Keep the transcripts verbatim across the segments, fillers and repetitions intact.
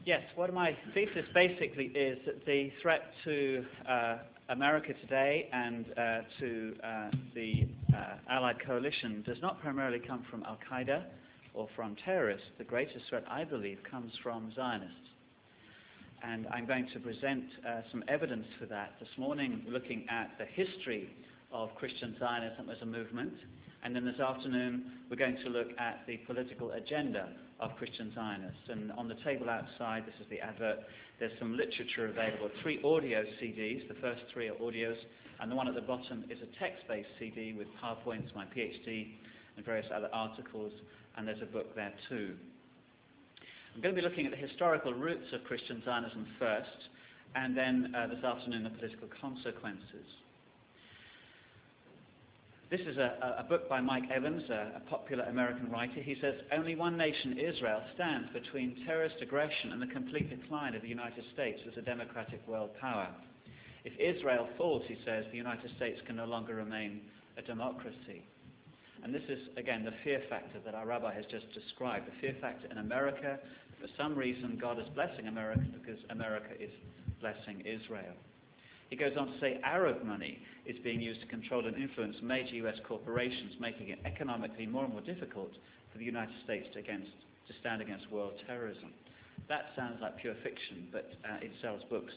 Yes, what my thesis basically is that the threat to uh, America today and uh, to uh, the uh, Allied coalition does not primarily come from Al-Qaeda or from terrorists. The greatest threat, I believe, comes from Zionists. And I'm going to present uh, some evidence for that this morning, looking at the history of Christian Zionism as a movement. And then this afternoon, we're going to look at the political agenda of Christian Zionists. And on the table outside, this is the advert, there's some literature available, three audio C Ds. The first three are audios, and the one at the bottom is a text-based C D with PowerPoints, my PhD, and various other articles, and there's a book there too. I'm going to be looking at the historical roots of Christian Zionism first, and then uh, this afternoon the political consequences. This is a, a book by Mike Evans, a, a popular American writer. He says, "Only one nation, Israel, stands between terrorist aggression and the complete decline of the United States as a democratic world power. If Israel falls," he says, "the United States can no longer remain a democracy." And this is, again, the fear factor that our rabbi has just described, the fear factor in America. For some reason, God is blessing America because America is blessing Israel. He goes on to say Arab money is being used to control and influence major U S corporations, making it economically more and more difficult for the United States to, against, to stand against world terrorism. That sounds like pure fiction, but uh, it sells books.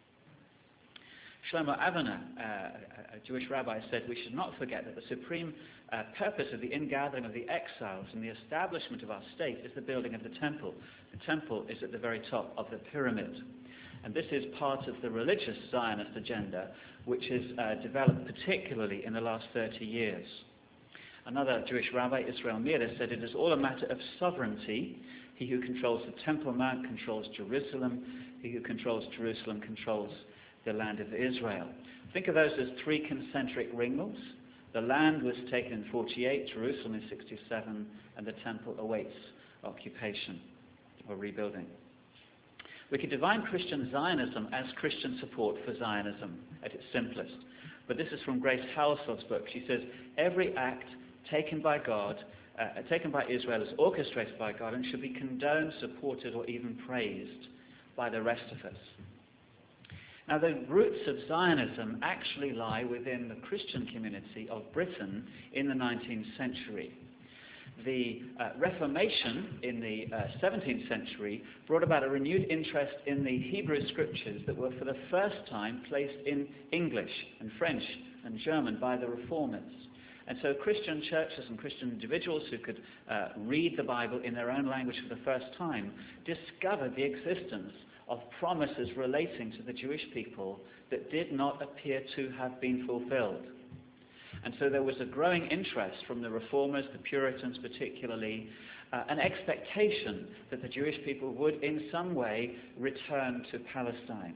Shlomo Avner, uh, a Jewish rabbi, said, "We should not forget that the supreme uh, purpose of the ingathering of the exiles and the establishment of our state is the building of the temple. The temple is at the very top of the pyramid." And this is part of the religious Zionist agenda, which is uh, developed particularly in the last thirty years. Another Jewish rabbi, Israel Meir, said, "It is all a matter of sovereignty. He who controls the Temple Mount controls Jerusalem. He who controls Jerusalem controls the land of Israel." Think of those as three concentric rings. The land was taken in forty-eight, Jerusalem in sixty-seven, and the temple awaits occupation or rebuilding. We could define Christian Zionism as Christian support for Zionism at its simplest. But this is from Grace Halsell's book. She says, "Every act taken by God, uh, taken by Israel is orchestrated by God and should be condoned, supported, or even praised by the rest of us." Now, the roots of Zionism actually lie within the Christian community of Britain in the nineteenth century. The uh, Reformation in the uh, seventeenth century brought about a renewed interest in the Hebrew scriptures that were for the first time placed in English and French and German by the Reformers. And so Christian churches and Christian individuals who could uh, read the Bible in their own language for the first time discovered the existence of promises relating to the Jewish people that did not appear to have been fulfilled. And so there was a growing interest from the Reformers, the Puritans particularly, uh, an expectation that the Jewish people would in some way return to Palestine.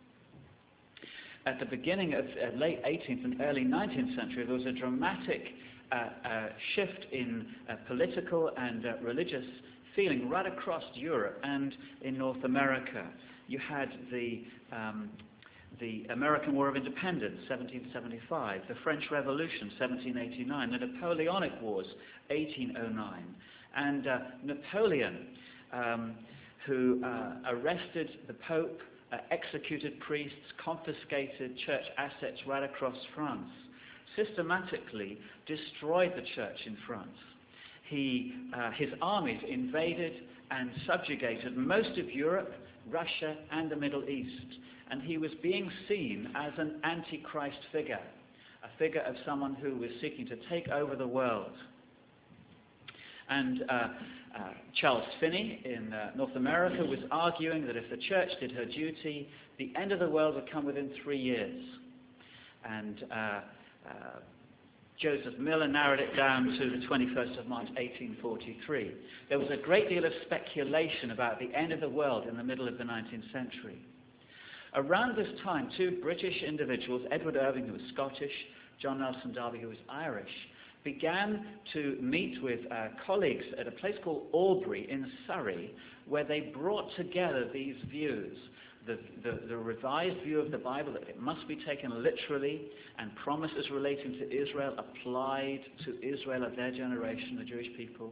At the beginning of uh, late eighteenth and early nineteenth century, there was a dramatic uh, uh, shift in uh, political and uh, religious feeling right across Europe and in North America. You had the um, the American War of Independence, seventeen seventy-five, the French Revolution, seventeen eighty-nine, the Napoleonic Wars, eighteen oh nine, and uh, Napoleon, um, who uh, arrested the Pope, uh, executed priests, confiscated church assets right across France, systematically destroyed the church in France. He, uh, his armies invaded and subjugated most of Europe, Russia, and the Middle East. And he was being seen as an antichrist figure, a figure of someone who was seeking to take over the world. And uh, uh, Charles Finney in uh, North America was arguing that if the church did her duty, the end of the world would come within three years. And uh, uh, Joseph Miller narrowed it down to the twenty-first of March, eighteen forty-three. There was a great deal of speculation about the end of the world in the middle of the nineteenth century. Around this time, two British individuals, Edward Irving, who was Scottish, John Nelson Darby, who was Irish, began to meet with uh, colleagues at a place called Albury in Surrey, where they brought together these views. The, the, the revised view of the Bible, that it must be taken literally, and promises relating to Israel applied to Israel of their generation, the Jewish people.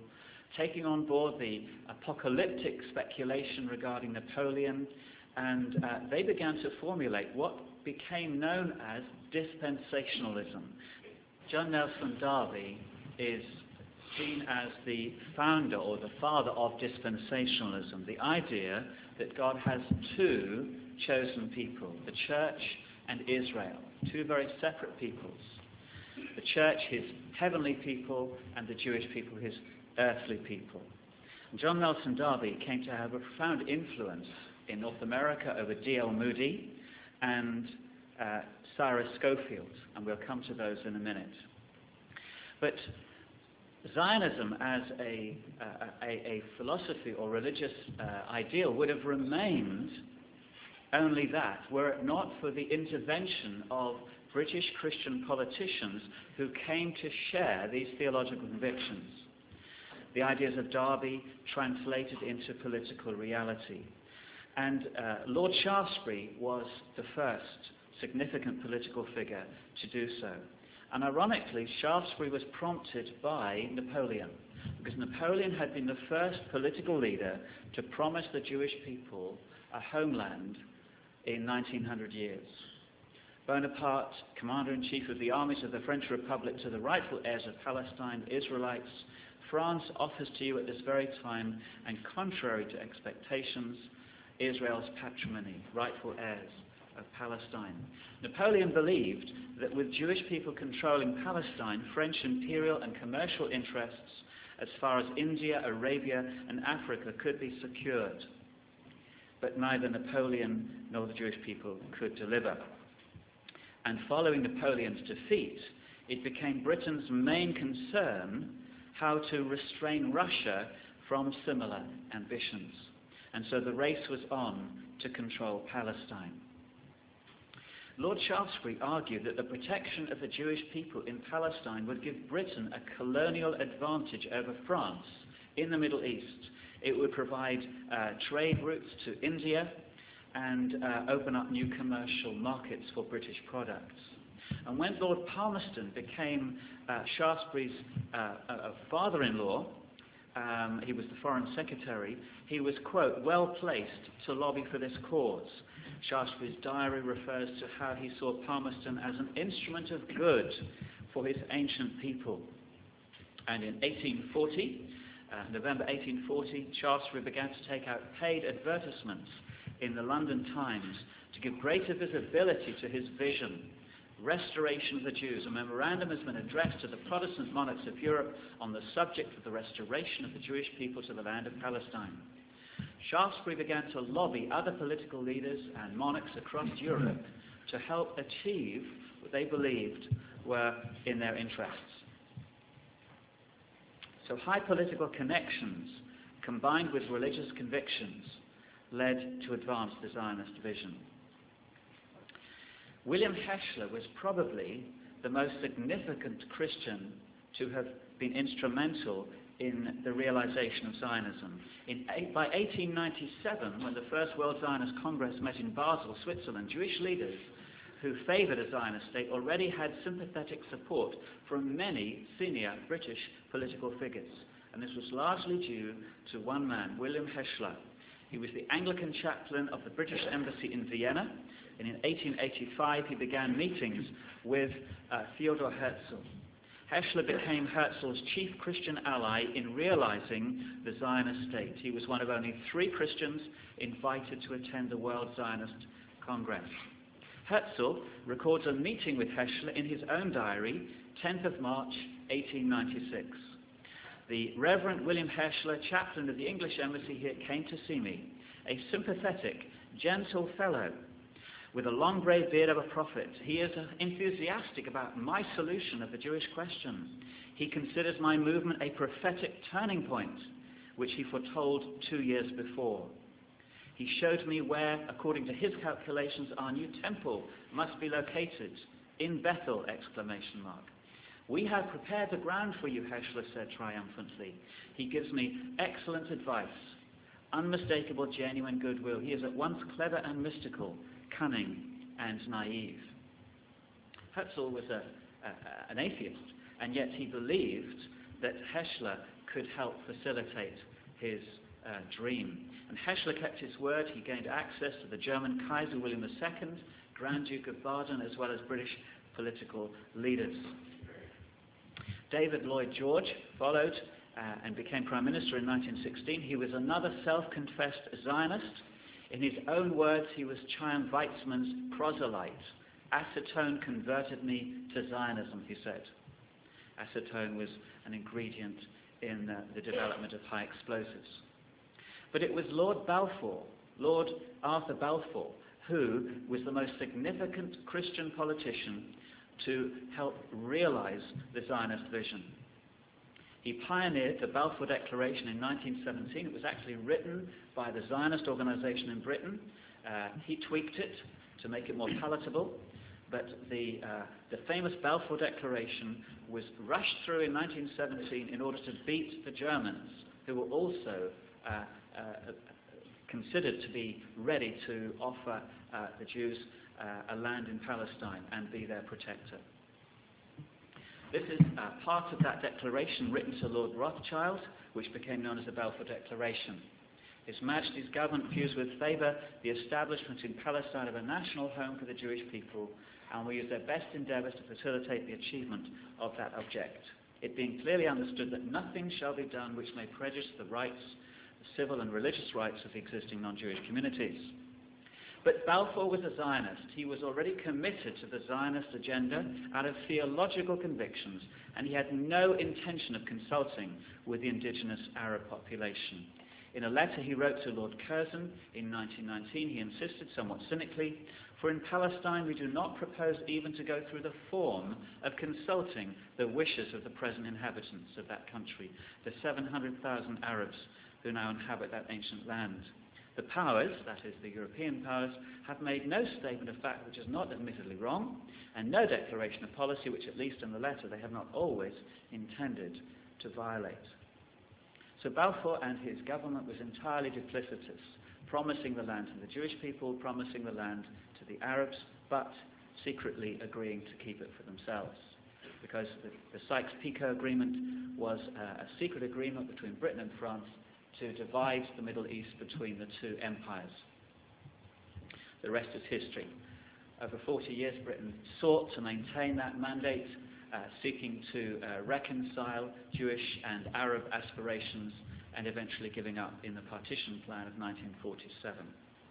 taking on board the apocalyptic speculation regarding Napoleon, and uh, they began to formulate what became known as dispensationalism. John Nelson Darby is seen as the founder or the father of dispensationalism, the idea that God has two chosen people, the church and Israel, two very separate peoples. The church, his heavenly people, and the Jewish people, his earthly people. John Nelson Darby came to have a profound influence in North America over D L Moody and uh, Cyrus Schofield, and we'll come to those in a minute. But Zionism as a, uh, a, a philosophy or religious uh, ideal would have remained only that, were it not for the intervention of British Christian politicians who came to share these theological convictions. The ideas of Darby translated into political reality. And uh, Lord Shaftesbury was the first significant political figure to do so. And ironically, Shaftesbury was prompted by Napoleon, because Napoleon had been the first political leader to promise the Jewish people a homeland in nineteen hundred years. Bonaparte, commander-in-chief of the armies of the French Republic, to the rightful heirs of Palestine, Israelites, France offers to you at this very time, and contrary to expectations, Israel's patrimony, rightful heirs of Palestine. Napoleon believed that with Jewish people controlling Palestine, French imperial and commercial interests as far as India, Arabia, and Africa could be secured. But neither Napoleon nor the Jewish people could deliver. And following Napoleon's defeat, it became Britain's main concern how to restrain Russia from similar ambitions. And so the race was on to control Palestine. Lord Shaftesbury argued that the protection of the Jewish people in Palestine would give Britain a colonial advantage over France in the Middle East. It would provide uh, trade routes to India and uh, open up new commercial markets for British products. And when Lord Palmerston became uh, Shaftesbury's uh, uh, father-in-law, um, he was the Foreign Secretary, he was, quote, well placed to lobby for this cause. Shaftesbury's diary refers to how he saw Palmerston as an instrument of good for his ancient people. And in eighteen forty, uh, November eighteen forty, Shaftesbury began to take out paid advertisements in the London Times to give greater visibility to his vision, restoration of the Jews. A memorandum has been addressed to the Protestant monarchs of Europe on the subject of the restoration of the Jewish people to the land of Palestine. Shaftesbury began to lobby other political leaders and monarchs across Europe to help achieve what they believed were in their interests. So high political connections combined with religious convictions led to advance the Zionist vision. William Heschler was probably the most significant Christian to have been instrumental in the realization of Zionism. In, by eighteen ninety-seven, when the First World Zionist Congress met in Basel, Switzerland, Jewish leaders who favored a Zionist state already had sympathetic support from many senior British political figures. And this was largely due to one man, William Heschler. He was the Anglican chaplain of the British Embassy in Vienna, and in eighteen eighty-five he began meetings with uh, Theodor Herzl. Heschler became Herzl's chief Christian ally in realizing the Zionist state. He was one of only three Christians invited to attend the World Zionist Congress. Herzl records a meeting with Heschler in his own diary, tenth of March, eighteen ninety-six. The Reverend William Heschler, chaplain of the English Embassy here, came to see me, a sympathetic, gentle fellow with a long grey beard of a prophet. He is enthusiastic about my solution of the Jewish question. He considers my movement a prophetic turning point, which he foretold two years before. He showed me where, according to his calculations, our new temple must be located, in Bethel, exclamation mark. We have prepared the ground for you, Heschler said triumphantly. He gives me excellent advice, unmistakable, genuine goodwill. He is at once clever and mystical, cunning and naive. Herzl was a, a, an atheist, and yet he believed that Heschler could help facilitate his uh, dream. And Heschler kept his word. He gained access to the German Kaiser William the Second, Grand Duke of Baden, as well as British political leaders. David Lloyd George followed uh, and became Prime Minister in nineteen sixteen. He was another self-confessed Zionist. In his own words, he was Chaim Weizmann's proselyte. Acetone converted me to Zionism, he said. Acetone was an ingredient in uh, the development of high explosives. But it was Lord Balfour, Lord Arthur Balfour, who was the most significant Christian politician to help realize the Zionist vision. He pioneered the Balfour Declaration in nineteen seventeen. It was actually written by the Zionist organization in Britain. Uh, he tweaked it to make it more palatable. But the, uh, the famous Balfour Declaration was rushed through in nineteen seventeen in order to beat the Germans, who were also uh, uh, considered to be ready to offer uh, the Jews uh, a land in Palestine and be their protector. This is uh, part of that declaration written to Lord Rothschild, which became known as the Balfour Declaration. His Majesty's government views with favour the establishment in Palestine of a national home for the Jewish people, and will use their best endeavours to facilitate the achievement of that object, it being clearly understood that nothing shall be done which may prejudice the rights, the civil and religious rights of the existing non-Jewish communities. But Balfour was a Zionist. He was already committed to the Zionist agenda out of theological convictions, and he had no intention of consulting with the indigenous Arab population. In a letter he wrote to Lord Curzon in nineteen nineteen, he insisted somewhat cynically, "For in Palestine we do not propose even to go through the form of consulting the wishes of the present inhabitants of that country, the seven hundred thousand Arabs who now inhabit that ancient land. The powers, that is the European powers, have made no statement of fact which is not admittedly wrong, and no declaration of policy which, at least in the letter, they have not always intended to violate." So Balfour and his government was entirely duplicitous, promising the land to the Jewish people, promising the land to the Arabs, but secretly agreeing to keep it for themselves. Because the, the Sykes-Picot Agreement was uh, a secret agreement between Britain and France to divide the Middle East between the two empires. The rest is history. Over forty years, Britain sought to maintain that mandate, uh, seeking to uh, reconcile Jewish and Arab aspirations, and eventually giving up in the partition plan of nineteen forty-seven.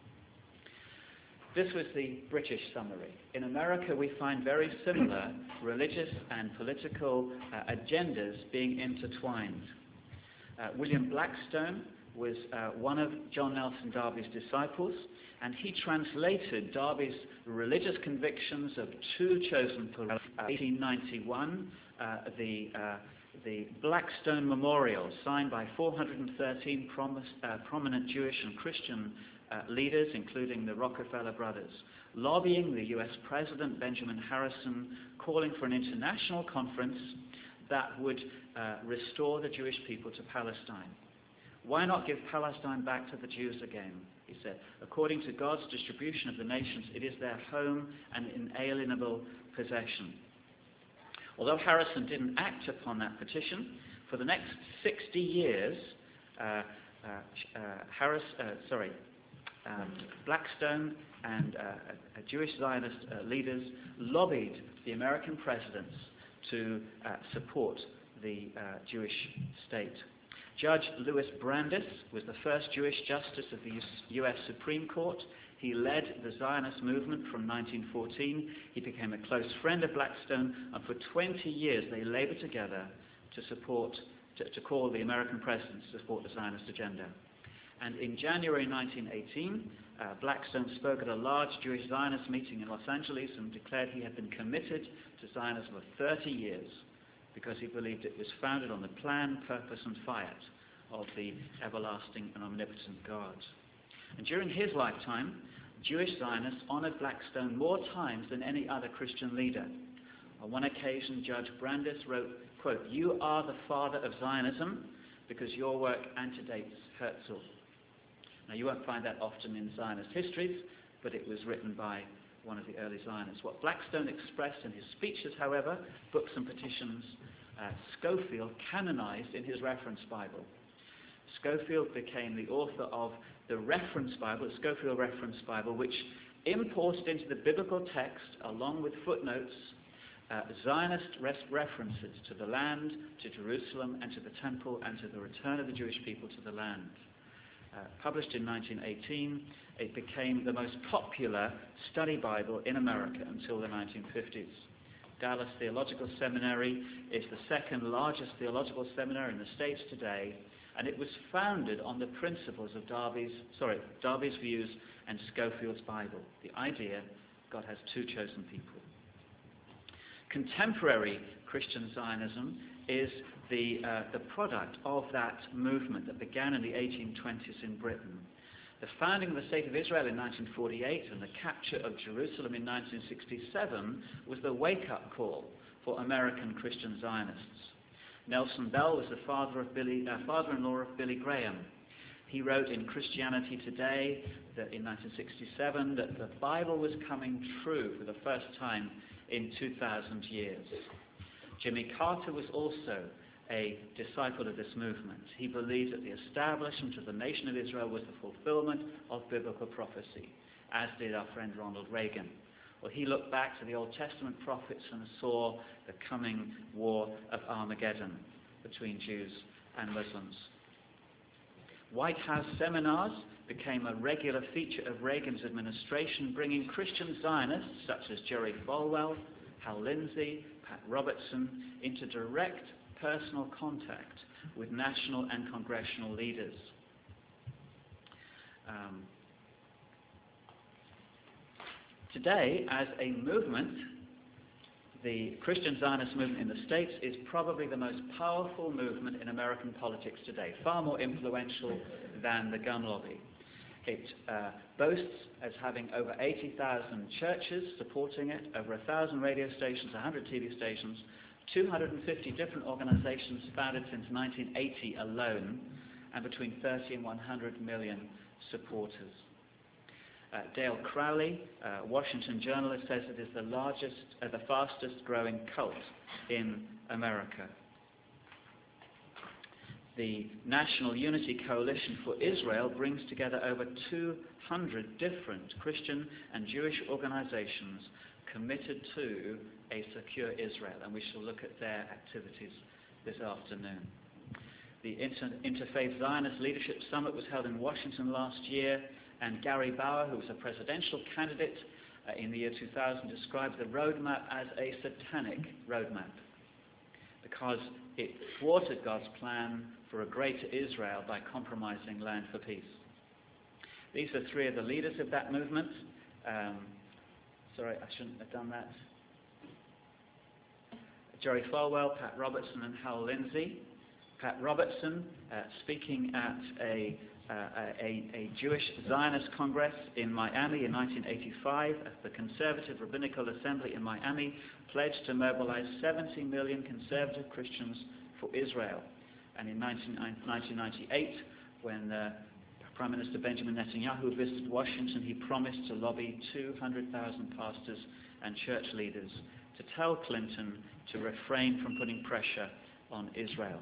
This was the British summary. In America, we find very similar religious and political uh, agendas being intertwined. Uh, William Blackstone was uh, one of John Nelson Darby's disciples, and he translated Darby's religious convictions of two chosen police. In eighteen ninety-one, uh, the, uh, the Blackstone Memorial, signed by four hundred thirteen promis, uh, prominent Jewish and Christian uh, leaders, including the Rockefeller brothers, lobbying the U S President Benjamin Harrison, calling for an international conference that would uh, restore the Jewish people to Palestine. Why not give Palestine back to the Jews again? He said. According to God's distribution of the nations, it is their home and inalienable possession. Although Harrison didn't act upon that petition, for the next sixty years, uh, uh, uh, Harris, uh, sorry, um, Blackstone and uh, uh, Jewish Zionist uh, leaders lobbied the American presidents to uh, support the uh, Jewish state. Judge Louis Brandeis was the first Jewish justice of the U S Supreme Court. He led the Zionist movement from nineteen fourteen. He became a close friend of Blackstone, and for twenty years they labored together to support, to, to call the American presidents to support the Zionist agenda. And in January nineteen eighteen, uh, Blackstone spoke at a large Jewish Zionist meeting in Los Angeles and declared he had been committed to Zionism for thirty years because he believed it was founded on the plan, purpose, and fiat of the everlasting and omnipotent God. And during his lifetime, Jewish Zionists honored Blackstone more times than any other Christian leader. On one occasion, Judge Brandeis wrote, quote, "You are the father of Zionism because your work antedates Herzl." Now, you won't find that often in Zionist histories, but it was written by one of the early Zionists. What Blackstone expressed in his speeches, however, books and petitions, uh, Scofield canonized in his reference Bible. Scofield became the author of the reference Bible, the Scofield Reference Bible, which imported into the biblical text, along with footnotes, uh, Zionist references to the land, to Jerusalem, and to the temple, and to the return of the Jewish people to the land. Uh, published in nineteen eighteen, it became the most popular study Bible in America until the nineteen fifties. Dallas Theological Seminary is the second largest theological seminary in the States today, and it was founded on the principles of Darby's, sorry, Darby's views and Scofield's Bible. The idea God has two chosen people. Contemporary Christian Zionism is the, uh, the product of that movement that began in the eighteen twenties in Britain. The founding of the State of Israel in nineteen forty-eight and the capture of Jerusalem in nineteen sixty-seven was the wake-up call for American Christian Zionists. Nelson Bell was the father of Billy, uh, father-in-law of Billy Graham. He wrote in Christianity Today that in nineteen sixty-seven that the Bible was coming true for the first time in two thousand years. Jimmy Carter was also a disciple of this movement. He believed that the establishment of the nation of Israel was the fulfillment of biblical prophecy, as did our friend Ronald Reagan. Well, he looked back to the Old Testament prophets and saw the coming war of Armageddon between Jews and Muslims. White House seminars became a regular feature of Reagan's administration, bringing Christian Zionists such as Jerry Falwell, Hal Lindsey, Pat Robertson into direct personal contact with national and congressional leaders. Um, today, as a movement, the Christian Zionist movement in the States is probably the most powerful movement in American politics today, far more influential than the gun lobby. It uh, boasts as having over eighty thousand churches supporting it, over one thousand radio stations, one hundred T V stations, two hundred fifty different organizations founded since nineteen eighty alone, and between thirty and one hundred million supporters. Uh, Dale Crowley, uh, Washington journalist, says it is the largest, uh, the fastest growing cult in America. The National Unity Coalition for Israel brings together over two hundred different Christian and Jewish organizations committed to a secure Israel, and we shall look at their activities this afternoon. The Inter- Interfaith Zionist Leadership Summit was held in Washington last year, and Gary Bauer, who was a presidential candidate uh, in the year two thousand, described the roadmap as a satanic roadmap because it thwarted God's plan for a greater Israel by compromising land for peace. These are three of the leaders of that movement. Um, sorry, I shouldn't have done that. Jerry Falwell, Pat Robertson, and Hal Lindsey. Pat Robertson, uh, speaking at a, uh, a, a Jewish Zionist Congress in Miami in nineteen eighty-five, the Conservative Rabbinical Assembly in Miami pledged to mobilize seventy million conservative Christians for Israel. And in nineteen ninety-eight, when uh, Prime Minister Benjamin Netanyahu visited Washington, he promised to lobby two hundred thousand pastors and church leaders to tell Clinton to refrain from putting pressure on Israel.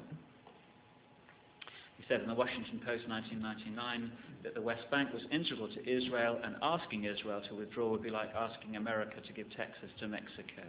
He said in the Washington Post nineteen ninety-nine that the West Bank was integral to Israel, and asking Israel to withdraw would be like asking America to give Texas to Mexico.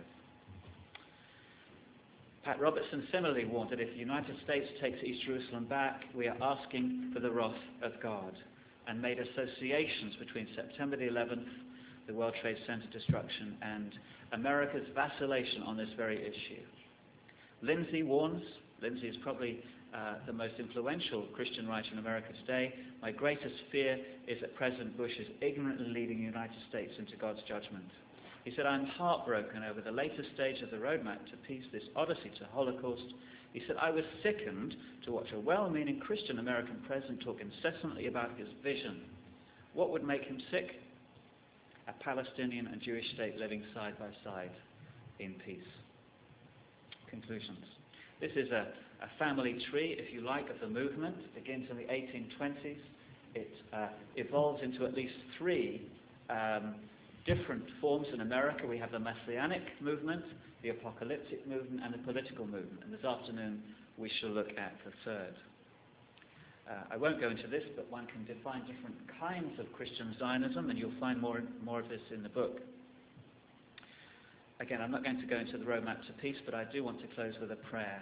Pat Robertson similarly warned that if the United States takes East Jerusalem back, we are asking for the wrath of God, and made associations between September the eleventh, the World Trade Center destruction, and America's vacillation on this very issue. Lindsey warns, Lindsey is probably uh, the most influential Christian writer in America today, my greatest fear is that President Bush is ignorantly leading the United States into God's judgment. He said, I'm heartbroken over the latest stage of the roadmap to peace, this odyssey to Holocaust. He said, I was sickened to watch a well-meaning Christian American president talk incessantly about his vision. What would make him sick? A Palestinian and Jewish state living side by side in peace. Conclusions. This is a, a family tree, if you like, of the movement. It begins in the eighteen twenties. It uh, evolves into at least three um, different forms in America. We have the Messianic movement the apocalyptic movement and the political movement. And this afternoon we shall look at the third. Uh, I won't go into this, but one can define different kinds of Christian Zionism, and you'll find more, more of this in the book. Again, I'm not going to go into the roadmap to peace, but I do want to close with a prayer.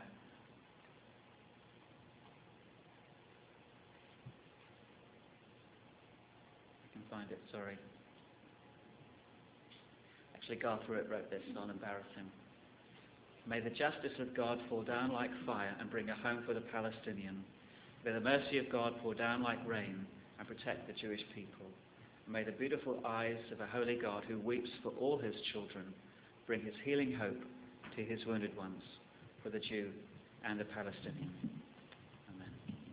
I can find it, sorry. Actually, Garth wrote this, so I'll embarrass him. May the justice of God fall down like fire and bring a home for the Palestinian. May the mercy of God pour down like rain and protect the Jewish people. And may the beautiful eyes of a holy God who weeps for all his children bring his healing hope to his wounded ones, for the Jew and the Palestinian. Amen.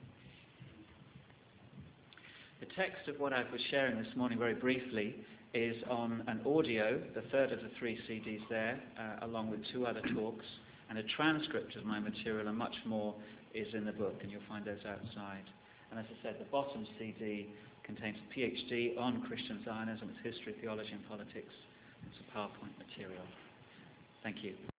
The text of what I was sharing this morning very briefly is on an audio, the third of the three C Ds there, uh, along with two other talks, and a transcript of my material, and much more is in the book, and you'll find those outside. And as I said, the bottom C D contains a PhD on Christian Zionism, its history, theology and politics. It's a PowerPoint material. Thank you.